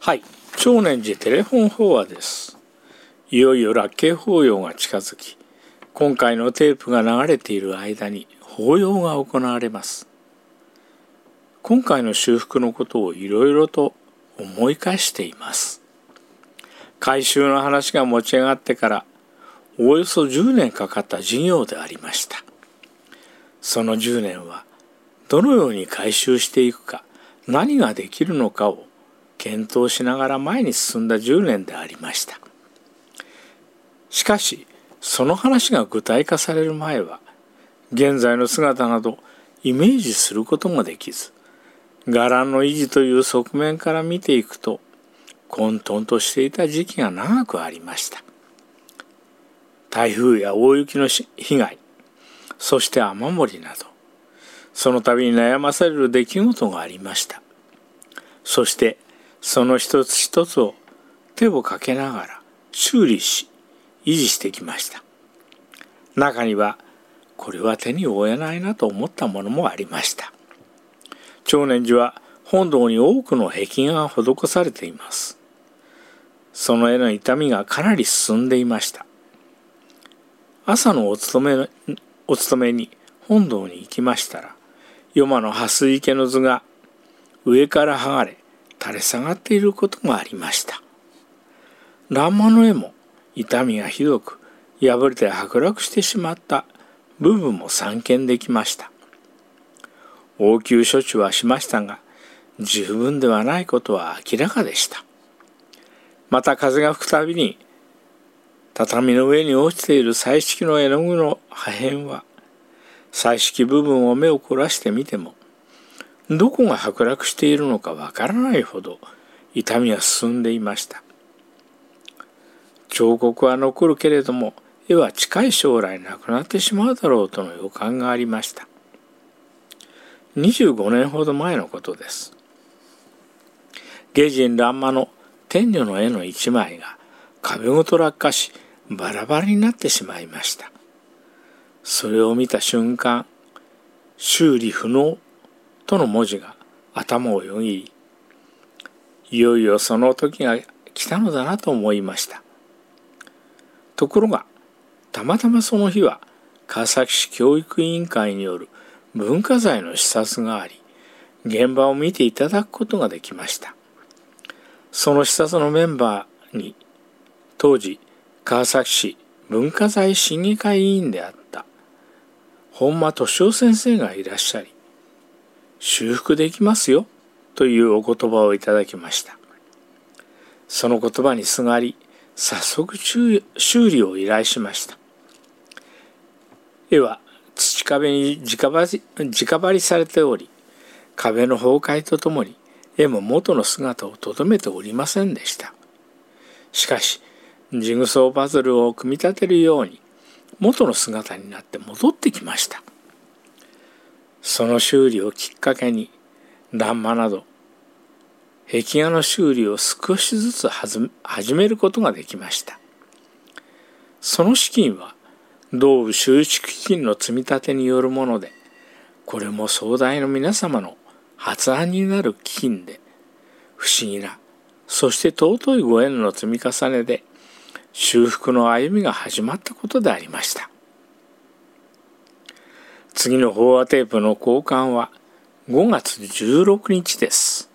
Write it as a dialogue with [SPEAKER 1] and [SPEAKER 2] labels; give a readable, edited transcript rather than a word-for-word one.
[SPEAKER 1] はい、長年寺テレフォン法話です。いよいよ楽慶法要が近づき、今回のテープが流れている間に法要が行われます。今回の修復のことをいろいろと思い返しています。改修の話が持ち上がってからおよそ10年かかった事業でありました。その10年はどのように改修していくか、何ができるのかを検討しながら前に進んだ10年でありました。しかしその話が具体化される前は現在の姿などイメージすることもできず、伽藍の維持という側面から見ていくと混沌としていた時期が長くありました。台風や大雪の被害、そして雨漏りなどその度に悩まされる出来事がありました。そしてその一つ一つを手をかけながら修理し維持してきました。中にはこれは手に負えないなと思ったものもありました。長念寺は本堂に多くの壁画が施されています。その絵の傷みがかなり進んでいました。朝のお勤めに本堂に行きましたら、夜間の蓮池の図が上から剥がれ垂れ下がっていることがありました。欄間の絵も傷みがひどく破れて剥落してしまった部分も散見できました。応急処置はしましたが十分ではないことは明らかでした。また風が吹くたびに畳の上に落ちている彩色の絵の具の破片は彩色部分を目を凝らしてみてもどこが剥落しているのかわからないほど傷みは進んでいました。彫刻は残るけれども絵は近い将来なくなってしまうだろうとの予感がありました。25年ほど前のことです。下人欄間の天女の絵の一枚が壁ごと落下しバラバラになってしまいました。それを見た瞬間、修理不能との文字が頭をよぎり、いよいよその時が来たのだなと思いました。ところがたまたまその日は川崎市教育委員会による文化財の視察があり、現場を見ていただくことができました。その視察のメンバーに当時川崎市文化財審議会委員であった本間俊夫先生がいらっしゃり、修復できますよというお言葉をいただきました。その言葉にすがり早速修理を依頼しました。絵は土壁に直張りされており、壁の崩壊とともに絵も元の姿をとどめておりませんでした。しかしジグソーパズルを組み立てるように元の姿になって戻ってきました。その修理をきっかけに欄間など壁画の修理を少しずつ始めることができました。その資金は同宇収蓄基金の積み立てによるもので、これも総代の皆様の発案になる基金で、不思議なそして尊いご縁の積み重ねで修復の歩みが始まったことでありました。次の法話テープの交換は5月16日です。